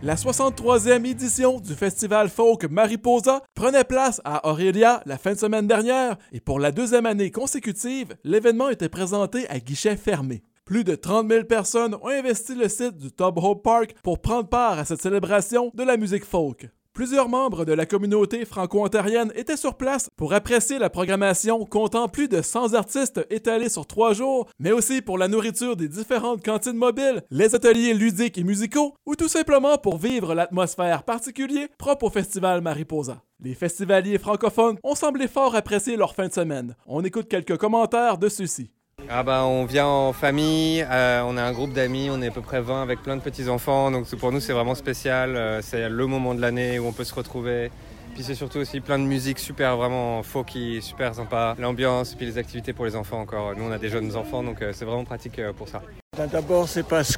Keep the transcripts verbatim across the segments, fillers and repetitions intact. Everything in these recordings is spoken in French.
La soixante-troisième édition du festival folk Mariposa prenait place à Orillia la fin de semaine dernière et pour la deuxième année consécutive, l'événement était présenté à guichet fermé. Plus de trente mille personnes ont investi le site du Tub Hope Park pour prendre part à cette célébration de la musique folk. Plusieurs membres de la communauté franco-ontarienne étaient sur place pour apprécier la programmation comptant plus de cent artistes étalés sur trois jours, mais aussi pour la nourriture des différentes cantines mobiles, les ateliers ludiques et musicaux, ou tout simplement pour vivre l'atmosphère particulière propre au festival Mariposa. Les festivaliers francophones ont semblé fort apprécier leur fin de semaine. On écoute quelques commentaires de ceux-ci. Ah bah, on vient en famille, euh, on a un groupe d'amis, on est à peu près vingt avec plein de petits-enfants, donc pour nous c'est vraiment spécial, euh, c'est le moment de l'année où on peut se retrouver. Puis c'est surtout aussi plein de musique super vraiment folky, super sympa, l'ambiance, puis les activités pour les enfants encore. Nous on a des jeunes enfants, donc euh, c'est vraiment pratique euh, pour ça. D'abord c'est parce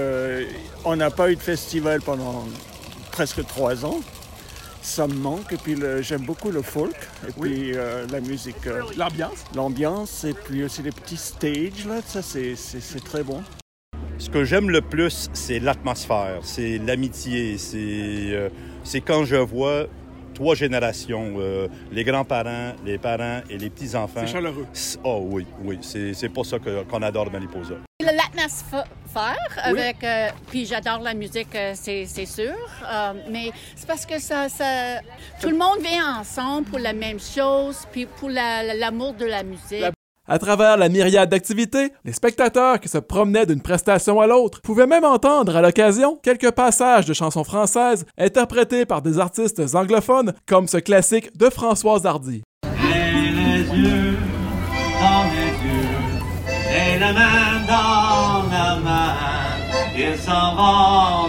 qu'on n'a pas eu de festival pendant presque trois ans. Ça me manque, et puis le, j'aime beaucoup le folk, et oui. puis euh, la musique. Euh, l'ambiance. L'ambiance, et puis aussi les petits stages, là, ça c'est, c'est, c'est très bon. Ce que j'aime le plus, c'est l'atmosphère, c'est l'amitié, c'est, euh, c'est quand je vois trois générations, euh, les grands-parents, les parents et les petits-enfants. C'est chaleureux. Oh oui, oui, c'est, c'est pour ça que, qu'on adore Mariposa. L'atmosphère avec, oui. euh, puis j'adore la musique, euh, c'est, c'est sûr, euh, mais c'est parce que ça, ça, tout le monde vient ensemble pour la même chose, puis pour la, l'amour de la musique. La... À travers la myriade d'activités, les spectateurs qui se promenaient d'une prestation à l'autre pouvaient même entendre à l'occasion quelques passages de chansons françaises interprétés par des artistes anglophones, comme ce classique de Françoise Hardy. Et les yeux dans les yeux, et la main dans la main, ils s'en vont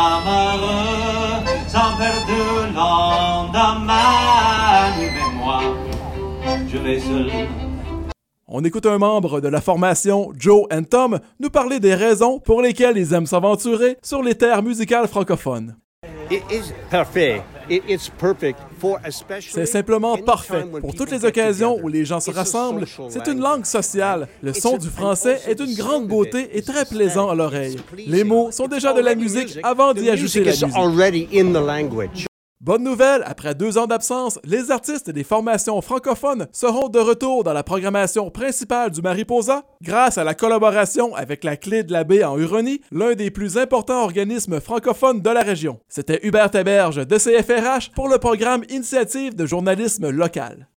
amoureux, sans perdre le lendemain. Mais moi, je vais seul. On écoute un membre de la formation Joe and Tom nous parler des raisons pour lesquelles ils aiment s'aventurer sur les terres musicales francophones. It is perfect. It, it's perfect for especially C'est simplement parfait. Pour toutes les occasions où les gens se rassemblent, c'est une langue sociale. Le son du français est d'une grande beauté et très plaisant à l'oreille. Les mots sont déjà de la musique avant d'y ajouter la musique. Bonne nouvelle, après deux ans d'absence, les artistes des formations francophones seront de retour dans la programmation principale du Mariposa grâce à la collaboration avec la Clé de la Baie en Huronie, l'un des plus importants organismes francophones de la région. C'était Hubert Héberge de C F R H pour le programme Initiative de journalisme local.